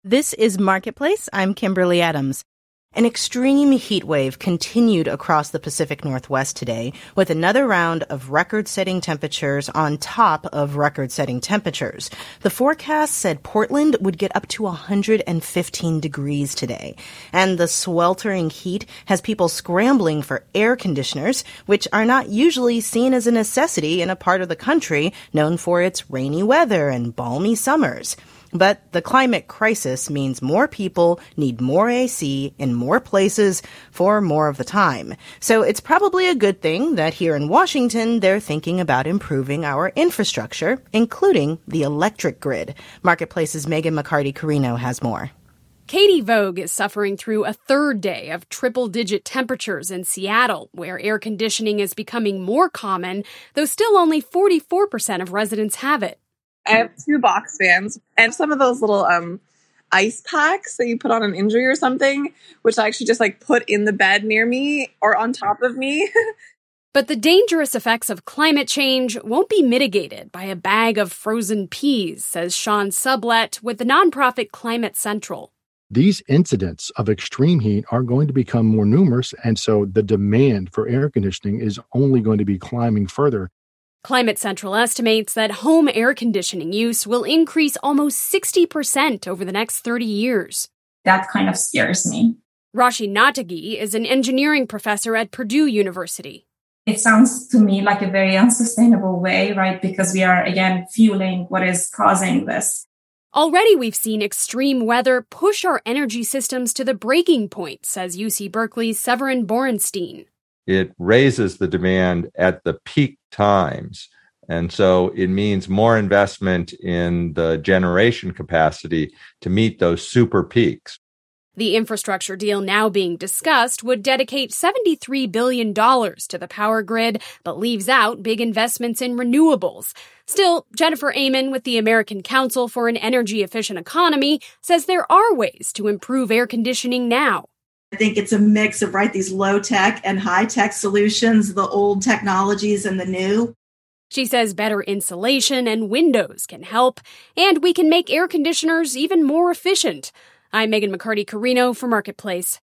This is Marketplace. I'm Kimberly Adams. An extreme heat wave continued across the Pacific Northwest today, with another round of record-setting temperatures on top of record-setting temperatures. The forecast said Portland would get up to 115 degrees today. And the sweltering heat has people scrambling for air conditioners, which are not usually seen as a necessity in a part of the country known for its rainy weather and balmy summers. But the climate crisis means more people need more AC in more places for more of the time. So it's probably a good thing that here in Washington, they're thinking about improving our infrastructure, including the electric grid. Marketplace's Megan McCarty-Carino has more. Katie Vogue is suffering through a third day of triple-digit temperatures in Seattle, where air conditioning is becoming more common, though still only 44% of residents have it. I have 2 box fans and some of those little ice packs that you put on an injury or something, which I actually just put in the bed near me or on top of me. But the dangerous effects of climate change won't be mitigated by a bag of frozen peas, says Sean Sublett with the nonprofit Climate Central. These incidents of extreme heat are going to become more numerous, and so the demand for air conditioning is only going to be climbing further. Climate Central estimates that home air conditioning use will increase almost 60% over the next 30 years. That kind of scares me. Rashi Natagi is an engineering professor at Purdue University. It sounds to me like a very unsustainable way, right? Because we are, again, fueling what is causing this. Already we've seen extreme weather push our energy systems to the breaking point, says UC Berkeley's Severin Borenstein. It raises the demand at the peak times. And so it means more investment in the generation capacity to meet those super peaks. The infrastructure deal now being discussed would dedicate $73 billion to the power grid, but leaves out big investments in renewables. Still, Jennifer Amon with the American Council for an Energy-Efficient Economy says there are ways to improve air conditioning now. I think it's a mix of, these low-tech and high-tech solutions, the old technologies and the new. She says better insulation and windows can help, and we can make air conditioners even more efficient. I'm Megan McCarty-Carino for Marketplace.